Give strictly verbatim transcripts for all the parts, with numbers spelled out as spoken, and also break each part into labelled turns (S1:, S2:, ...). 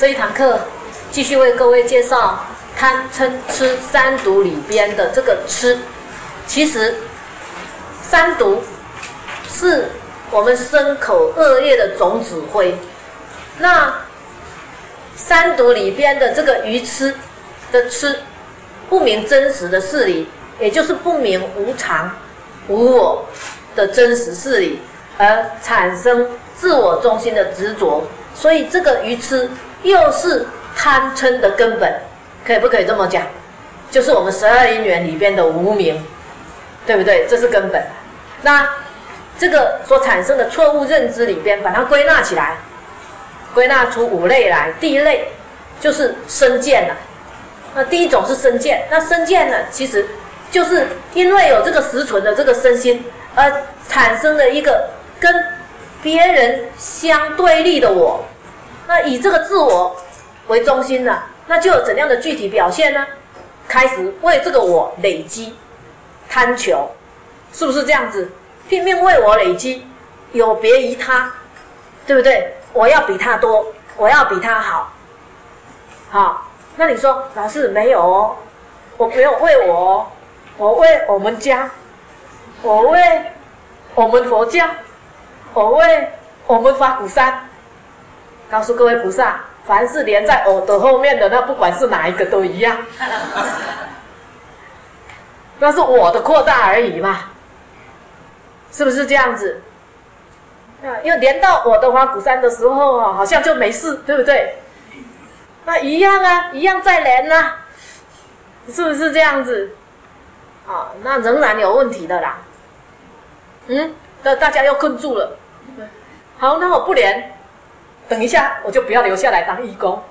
S1: 这一堂课继续为各位介绍贪嗔痴三毒里边的这个痴。其实三毒是我们身口恶业的总指挥。那三毒里边的这个愚痴的痴，不明真实的事理，也就是不明无常无我的真实事理，而产生自我中心的执着。所以这个愚痴又是贪嗔的根本，可以不可以这么讲？就是我们十二因缘里边的无明，对不对？这是根本。那这个所产生的错误认知里边，把它归纳起来，归纳出五类来。第一类就是身见了。那第一种是身见，那身见呢，其实就是因为有这个实存的这个身心，而产生了一个跟别人相对立的我。那以这个自我为中心呢，那就有怎样的具体表现呢？开始为这个我累积贪求，是不是这样子？拼命为我累积，有别于他，对不对？我要比他多，我要比他好。好，那你说老师没有哦，我没有为我哦，我为我们家，我为我们佛教，我为我们法鼓山。告诉各位菩萨，凡是连在我的后面的，那不管是哪一个都一样，那是我的扩大而已嘛，是不是这样子？因为连到我的法鼓山的时候啊，好像就没事，对不对？那一样啊，一样在连啊，是不是这样子？啊，那仍然有问题的啦。嗯，那大家又困住了。好，那我不连。等一下，我就不要留下来当义工。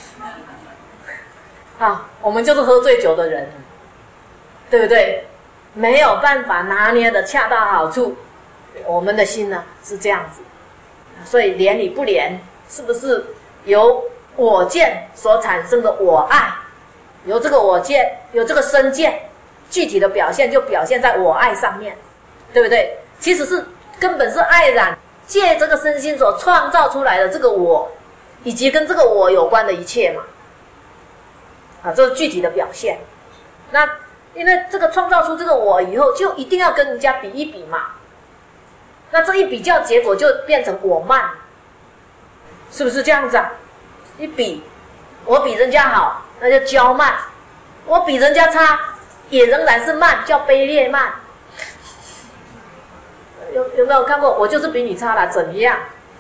S1: 啊，我们就是喝醉酒的人，对不对？没有办法拿捏的恰到好处。我们的心呢是这样子，所以连与不连，是不是由我见所产生的我爱？由这个我见，由这个身见，具体的表现就表现在我爱上面，对不对？其实是根本是爱染。借这个身心所创造出来的这个我，以及跟这个我有关的一切嘛，啊，这是具体的表现。那因为这个创造出这个我以后，就一定要跟人家比一比嘛。那这一比较，结果就变成我慢，是不是这样子啊？一比，我比人家好，那就骄慢；我比人家差，也仍然是慢，叫卑劣慢。有有没有看过？我就是比你差啦，怎样？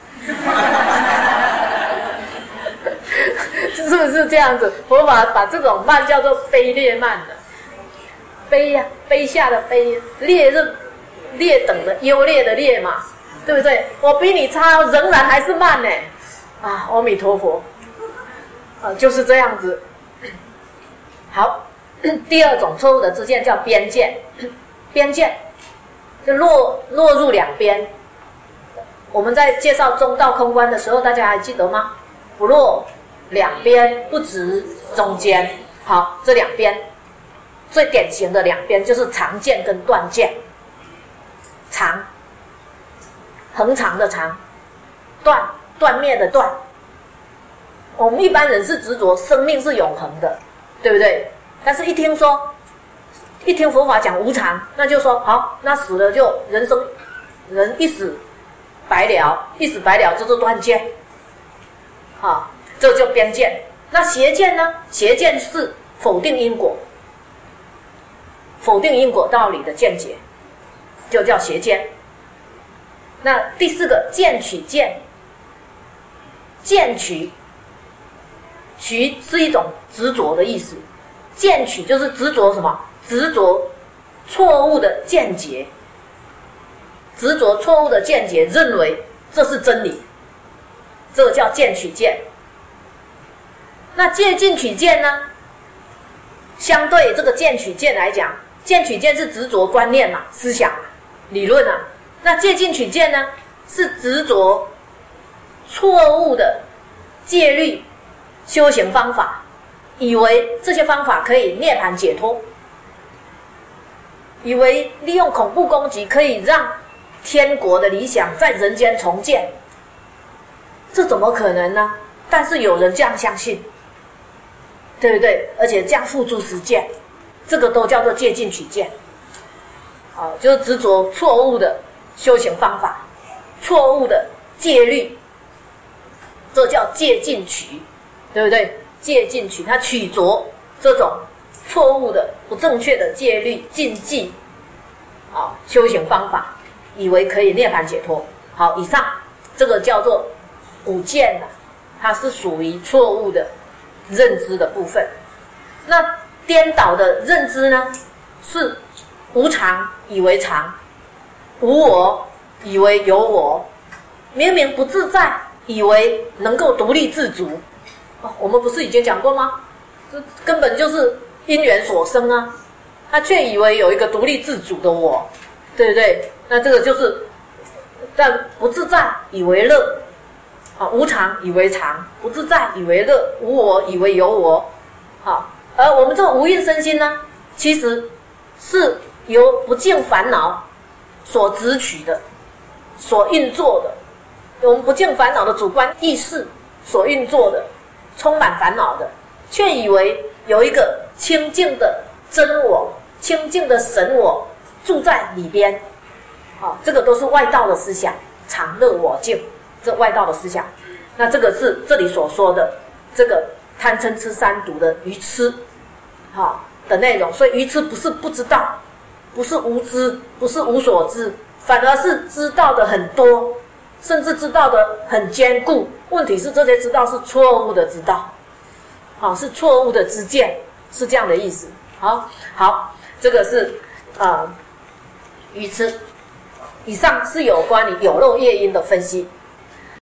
S1: 是不是这样子？我把把这种慢叫做卑劣慢的，卑呀、啊，卑下的卑，劣是劣等的优劣的劣嘛，对不对？我比你差，仍然还是慢呢。啊，阿弥陀佛，啊，就是这样子。好，第二种错误的知见叫边见，边见。就落落入两边。我们在介绍中道空观的时候，大家还记得吗？不落两边，不直中间。好，这两边最典型的两边就是长见跟断见。长，恒长的长；断，断灭的断。我们一般人是执着生命是永恒的，对不对？但是一听说。一听佛法讲无常，那就说好，那死了就人生，人一死白了，一死白了就是断见，啊，这就边见。那邪见呢？邪见是否定因果，否定因果道理的见解，就叫邪见。那第四个见取见，见取，取是一种执着的意思，见取就是执着什么？执着错误的见解，执着错误的见解，认为这是真理，这个叫见取见。那借镜取见呢？相对这个见取见来讲，见取见是执着观念嘛、思想、理论啊。那借镜取见呢，是执着错误的戒律、修行方法，以为这些方法可以涅槃解脱。以为利用恐怖攻击可以让天国的理想在人间重建，这怎么可能呢？ 但是有人这样相信，对不对？而且这样付诸实践，这个都叫做戒禁取见。啊，就是执着错误的修行方法，错误的戒律，这叫戒禁取，对不对？戒禁取，他取着这种错误的、不正确的戒律、禁忌，啊，修行方法，以为可以涅槃解脱。好，以上这个叫做五见呐、啊，它是属于错误的认知的部分。那颠倒的认知呢，是无常以为常，无我以为有我，明明不自在，以为能够独立自主。哦，我们不是已经讲过吗？这根本就是因缘所生啊，他却以为有一个独立自主的我，对不对？那这个就是，但不自在以为乐，啊，无常以为常，不自在以为乐，无我以为有我，好，而我们这个无印身心呢，其实是由不净烦恼所执取的，所运作的，我们不净烦恼的主观意识所运作的，充满烦恼的，却以为有一个清净的真我、清净的神我住在里边。好，这个都是外道的思想，常乐我净，这外道的思想。那这个是这里所说的这个贪嗔痴三毒的愚痴，好的内容。所以愚痴不是不知道，不是无知，不是无所知，反而是知道的很多，甚至知道的很坚固。问题是这些知道是错误的知道，好，是错误的知见，是这样的意思。好，好，这个是呃愚痴。以上是有关于有漏业因的分析。